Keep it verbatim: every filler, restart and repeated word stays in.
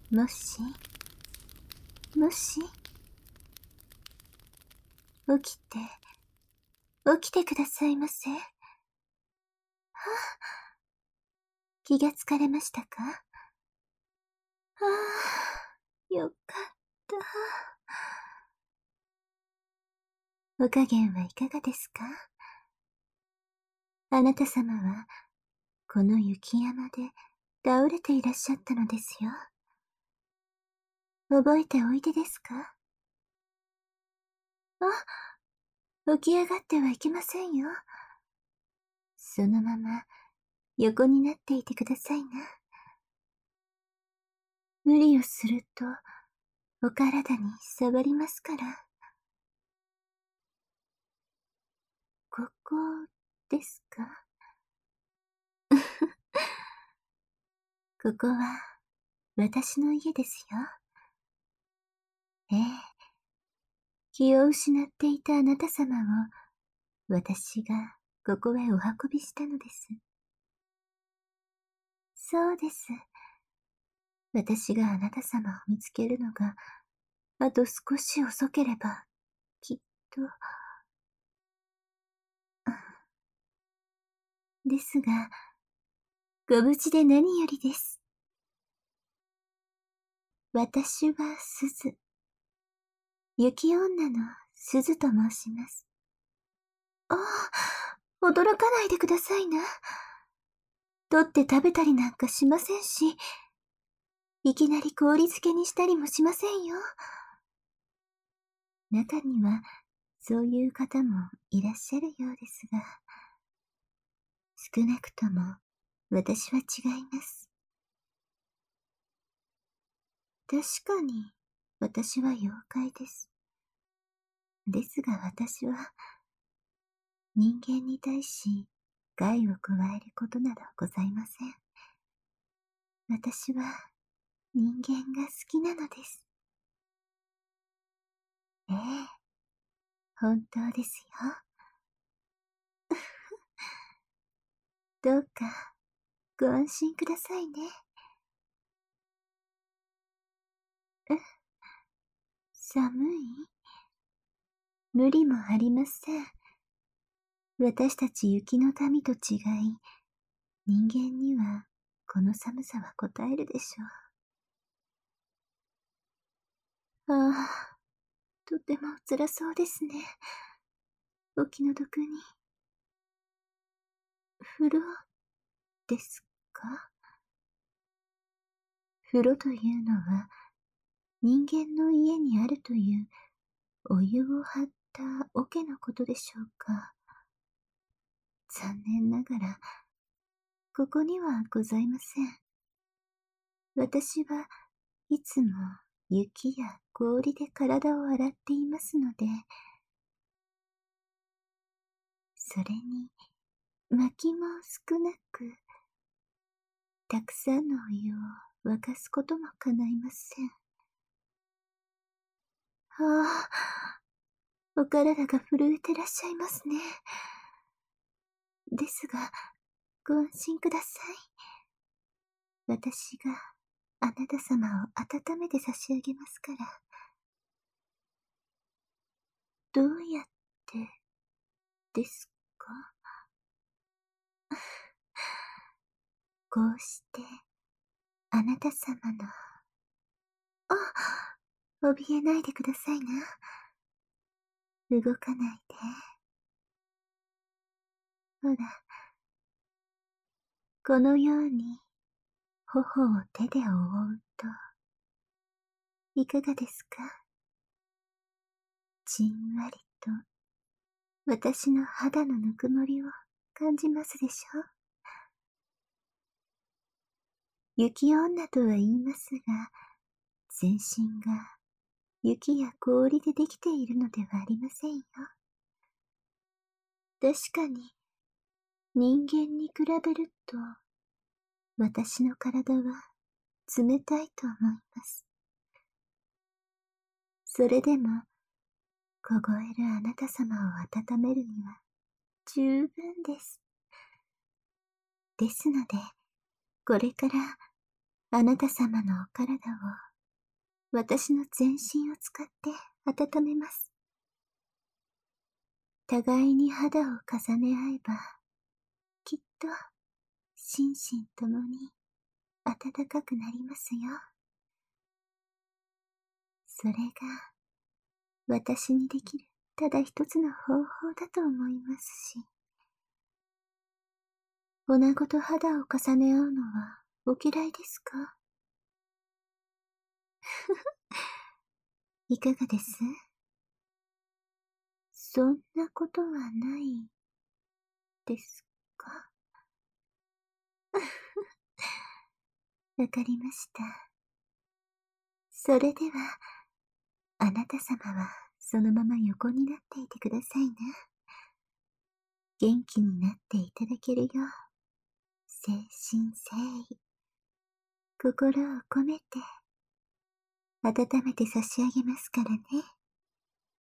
もし、もし、起きて、起きてくださいませ。はあ、気がつかれましたか？はあ、よかった。お加減はいかがですか？あなた様は、この雪山で倒れていらっしゃったのですよ。覚えておいでですか？あ、起き上がってはいけませんよ。そのまま横になっていてくださいな。無理をするとお体に触りますから。ここですか？ここは私の家ですよ。ええ。気を失っていたあなた様を私がここへお運びしたのです。そうです。私があなた様を見つけるのがあと少し遅ければ、きっと。ですが、ご無事で何よりです。私は鈴。雪女の鈴と申します。ああ、驚かないでくださいな。取って食べたりなんかしませんし、いきなり氷漬けにしたりもしませんよ。中には、そういう方もいらっしゃるようですが、少なくとも、私は違います。確かに、私は妖怪です。ですが私は、人間に対し害を加えることなどございません。私は人間が好きなのです。ええ、本当ですよ。どうかご安心くださいね。え、寒い？無理もありません。私たち雪の民と違い、人間にはこの寒さはこたえるでしょう。ああ、とても辛そうですね。お気の毒に。風呂ですか？風呂というのは人間の家にあるというお湯を張った桶のことでしょうか。残念ながらここにはございません。私はいつも雪や氷で体を洗っていますので、それに薪も少なく、たくさんのお湯を沸かすことも叶いません。ああ、お体が震えてらっしゃいますね。ですが、ご安心ください。私があなた様を温めて差し上げますから。どうやってですか？こうしてあなた様の。あ、怯えないでくださいな。動かないで。ほら、このように頬を手で覆うといかがですか？じんわりと私の肌のぬくもりを感じますでしょう？雪女とは言いますが、全身が雪や氷でできているのではありませんよ。確かに、人間に比べると、私の体は冷たいと思います。それでも、凍えるあなた様を温めるには十分です。ですので、これからあなた様のお体を私の全身を使って温めます。互いに肌を重ね合えば、きっと心身ともに暖かくなりますよ。それが私にできるただ一つの方法だと思いますし、女子と肌を重ね合うのはお嫌いですか？いかがです？そんなことはないですか？わかりました。それでは、あなた様はそのまま横になっていてくださいね。元気になっていただけるよう、誠心誠意、心を込めて、温めて差し上げますからね。